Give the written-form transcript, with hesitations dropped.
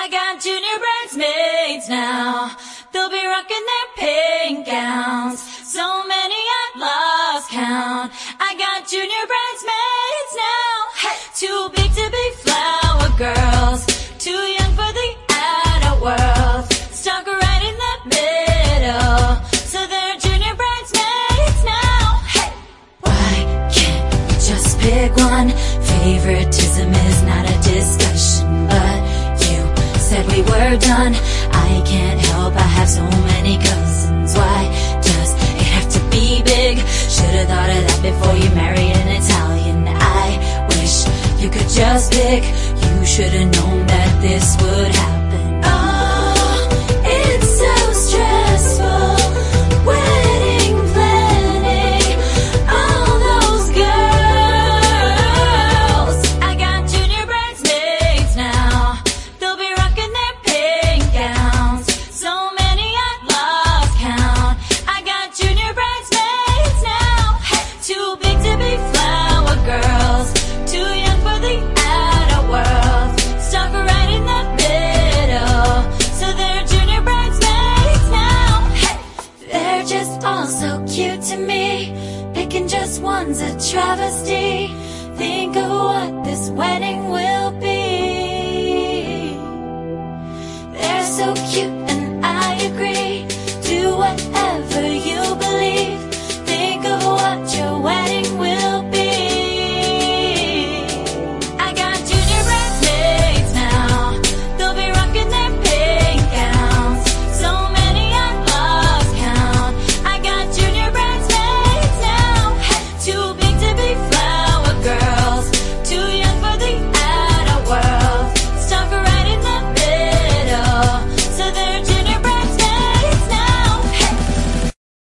I got junior bridesmaids now. They'll be rocking their pink gowns. So many I lost count. I got junior bridesmaids now. Hey! Too big to be flower girls, too young for the adult world. Stuck right in the middle, so they're junior bridesmaids now. Hey! Why can't you just pick one? Favoritism is not a discussion, but you said we were done. I can't help, I have so many cousins. Why does it have to be big? Should've thought of that before you married an Italian. I wish you could just pick. You should've known that this would happen. Oh, it's so stressful. Wedding planning, all those girls. I got junior bridesmaids now. They'll be rocking their pink gowns. So many I lost count. I got junior bridesmaids now. Hey! Too big to be flower girls, too young for the adult world. Stuck right in the middle, so they're junior bridesmaids now. Hey! They're just all so cute to me. Picking just one's a travesty. Think of what this wedding will be. They're so cute